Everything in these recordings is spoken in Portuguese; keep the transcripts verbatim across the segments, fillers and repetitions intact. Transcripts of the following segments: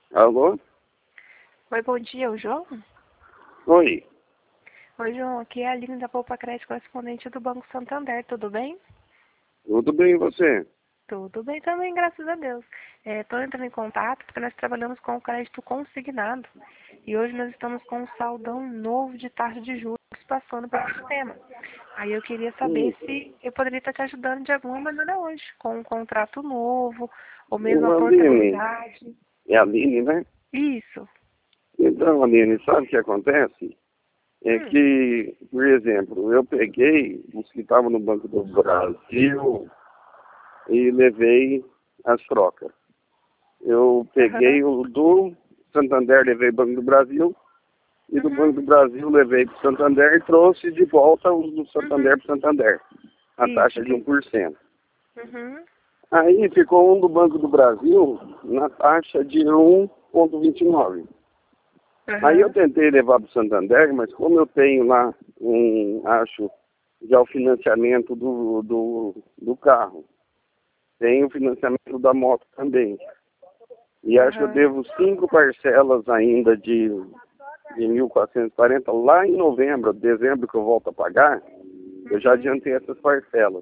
Alô? Oi, bom dia, o João? Oi. Oi, João, aqui é a Aline da Poupa Crédito, correspondente do Banco Santander, tudo bem? Tudo bem e você? Tudo bem também, graças a Deus. Estou entrando em contato porque nós trabalhamos com o crédito consignado e hoje nós estamos com um saldão novo de taxa de juros passando pelo sistema. Aí eu queria saber Hum, se eu poderia estar te ajudando de alguma maneira hoje, com um contrato novo ou mesmo a o Aline. portabilidade. É a Aline, né? Isso. Então, Aline, sabe o que acontece? É Hum. que, por exemplo, eu peguei os que estavam no Banco do Brasil e levei as trocas. Eu Aham. peguei o do Santander, levei para o Banco do Brasil, e do Uhum. Banco do Brasil levei para o Santander e trouxe de volta os do Uhum. Santander para o Santander, a Isso, taxa de um entendi. por cento. Uhum. Aí ficou um do Banco do Brasil na taxa de um vírgula vinte e nove. Aí eu Aham. tentei levar para o Santander, mas como eu tenho lá um, acho, já o financiamento do, do, do carro, tem o financiamento da moto também. E acho que eu Aham. devo cinco parcelas ainda de, de mil quatrocentos e quarenta lá em novembro, dezembro que eu volto a pagar, eu já Uhum. adiantei essas parcelas.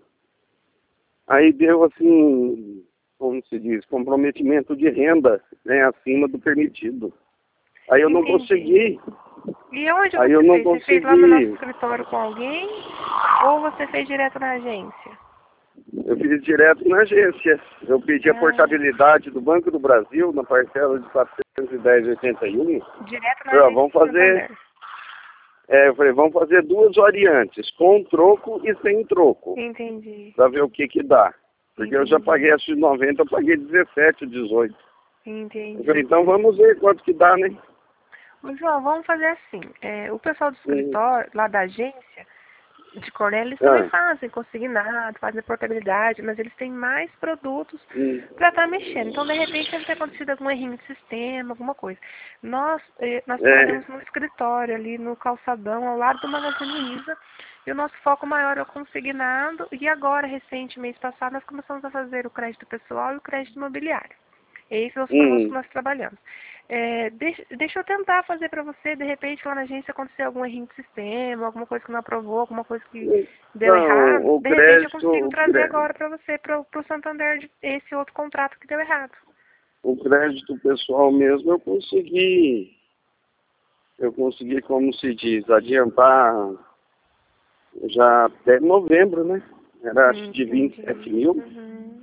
Aí deu assim, como se diz, comprometimento de renda, né, acima do permitido. Aí eu não Entendi. consegui, E onde aí eu você não fez? Você fez lá no nosso consegui. escritório com alguém ou você fez direto na agência? Eu fiz direto na agência. Eu pedi a Ah, portabilidade do Banco do Brasil na parcela de quatrocentos e dez vírgula oitenta e um. direto na Falei, ó, agência vamos do fazer, Santander. é, eu falei, vamos fazer duas variantes, com troco e sem troco, Entendi. para ver o que que dá. Porque eu já paguei Entendi. essa de noventa, eu paguei dezessete, dezoito. Eu falei, Entendi. então vamos ver quanto que dá, né? Ô, João, vamos fazer assim. É, o pessoal do Hum. escritório, lá da agência, de Cornélio, eles também Ah, fazem consignado, fazem portabilidade, mas eles têm mais produtos hum. para estar mexendo. Então, de repente, deve ter acontecido algum errinho de sistema, alguma coisa. Nós, eh, nós É, trabalhamos no escritório, ali no calçadão, ao lado do Magazine Luiza, e o nosso foco maior é o consignado, e agora, recente, mês passado, nós começamos a fazer o crédito pessoal e o crédito imobiliário. Esses são os produtos que hum. nós trabalhamos. É, deixa, deixa eu tentar fazer para você, de repente lá na agência acontecer algum errinho de sistema, alguma coisa que não aprovou, alguma coisa que deu Então, errado. o De repente eu crédito, consigo o trazer crédito, agora para você, para o Santander, de- esse outro contrato que deu errado. o crédito pessoal mesmo eu consegui, eu consegui, como se diz, adiantar já até novembro, né? Era acho de vinte e sete Entendi. mil. Uhum.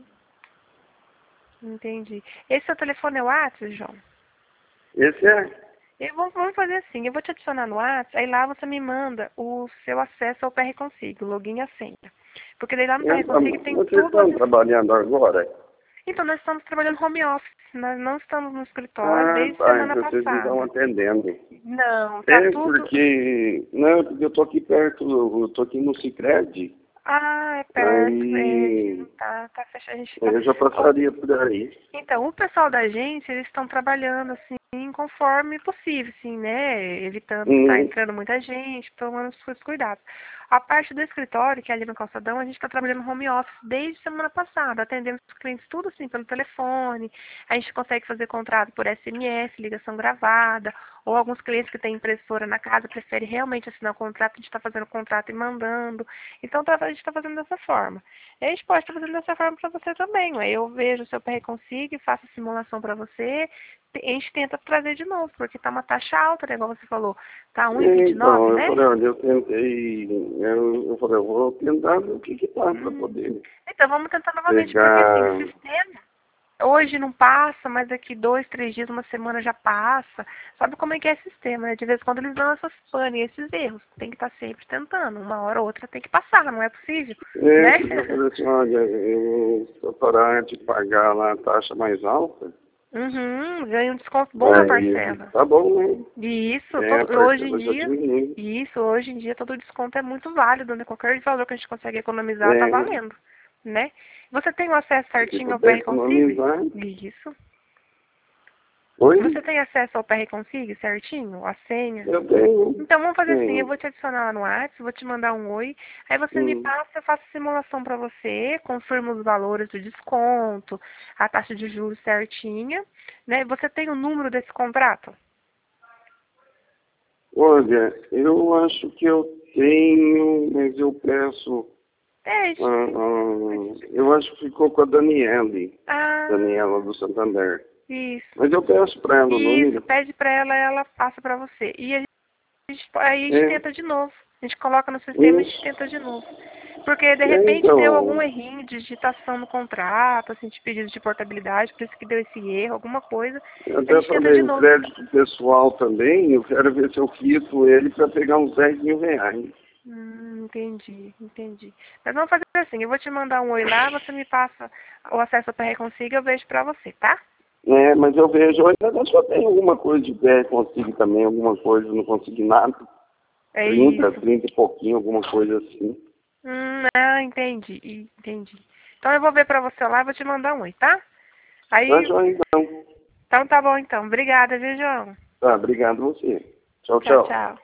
Entendi. Esse seu telefone é o WhatsApp, João? Esse é. Eu vou, vamos fazer assim, eu vou te adicionar no WhatsApp, aí lá você me manda o seu acesso ao P R Consigo, o login e a senha. Porque daí lá no P R Consigo Então, tem vocês tudo as. estão trabalhando agora? Então, nós estamos trabalhando home office. Nós não estamos no escritório Ah, desde tá, semana então vocês não estão passada. atendendo. Não, tá É tudo. porque, não, porque eu tô aqui perto, eu tô aqui no Sicredi, Ah, é perto, é, a gente não aí tá, tá fechado, a gente tá. eu já Ó, passaria por aí. então, o pessoal da agência, eles estão trabalhando assim, conforme possível, assim, né? Evitando que tá Hum, entrando muita gente, tomando os seus cuidados. A parte do escritório, que é ali no Calçadão, a gente está trabalhando home office desde semana passada, atendendo os clientes tudo assim pelo telefone. A gente consegue fazer contrato por S M S, ligação gravada, ou alguns clientes que têm impressora na casa preferem realmente assinar o contrato, a gente está fazendo o contrato e mandando. Então tá- a gente está fazendo dessa forma. E a gente pode estar fazendo dessa forma para você também. Ué. Eu vejo o seu P R Consigo, faço a simulação para você, a gente tenta trazer de novo, porque tá uma taxa alta, né, igual você falou. Tá um e vinte e nove, então, eu né? falei, olha, eu tentei, eu, eu falei, eu vou tentar ver o que que dá para Hum. poder Então vamos tentar novamente, porque assim, pegar. sistema, hoje não passa, mas daqui dois, três dias, uma semana já passa. Sabe como é que é sistema, né? De vez em quando eles dão essas pane, esses erros. Tem que estar sempre tentando. Uma hora ou outra tem que passar, não é possível, É, né? porque eu falei assim, olha, eu, se eu parar de pagar lá a taxa mais alta, Uhum, ganha um desconto bom na aí parcela. tá bom, né? E isso, É, a todo, hoje em parcela já dia, diminui. e isso, hoje em dia, todo desconto é muito válido, né? Qualquer valor que a gente consegue economizar tá É, valendo, né? Você tem o acesso se certinho ao puder P R Consigo? economizar, Isso. Oi? Você tem acesso ao P R Consigo certinho? A senha? Eu tenho. Então vamos fazer assim, Sim. eu vou te adicionar lá no WhatsApp, vou te mandar um oi, aí você me Hum. passa, eu faço a simulação para você, confirmo os valores do desconto, a taxa de juros certinha, né? Você tem o número desse contrato? Olha, eu acho que eu tenho, mas eu peço. É, isso. ah, ah, eu acho que ficou com a Daniele. Ah, Daniela do Santander. isso. Mas eu peço para ela o Isso, número. pede para ela, ela passa para você. E a gente, aí a gente É, tenta de novo. A gente coloca no sistema e a gente isso. tenta de novo. Porque de É, repente deu algum então, errinho de digitação no contrato, assim, de pedido de portabilidade, por isso que deu esse erro, alguma coisa. eu A até gente tenta de falei o novo. crédito pessoal também, eu quero ver se eu quito ele para pegar uns dez mil reais. Hum, entendi, entendi. Mas vamos fazer assim, eu vou te mandar um oi lá, você me passa o acesso ao P R Consigo, eu vejo pra você, tá? É, mas eu vejo, eu ainda só tem alguma coisa de pé, consigo também, alguma coisa, não consegui nada. É trinta, isso. trinta e pouquinho, alguma coisa assim. Hum, ah, entendi, entendi. Então eu vou ver pra você lá e vou te mandar um oi, tá? Tá, Aí, joia, então. então tá bom então. Obrigada, viu, João? Tá, obrigado a você. Tchau, Tchau, tchau. tchau.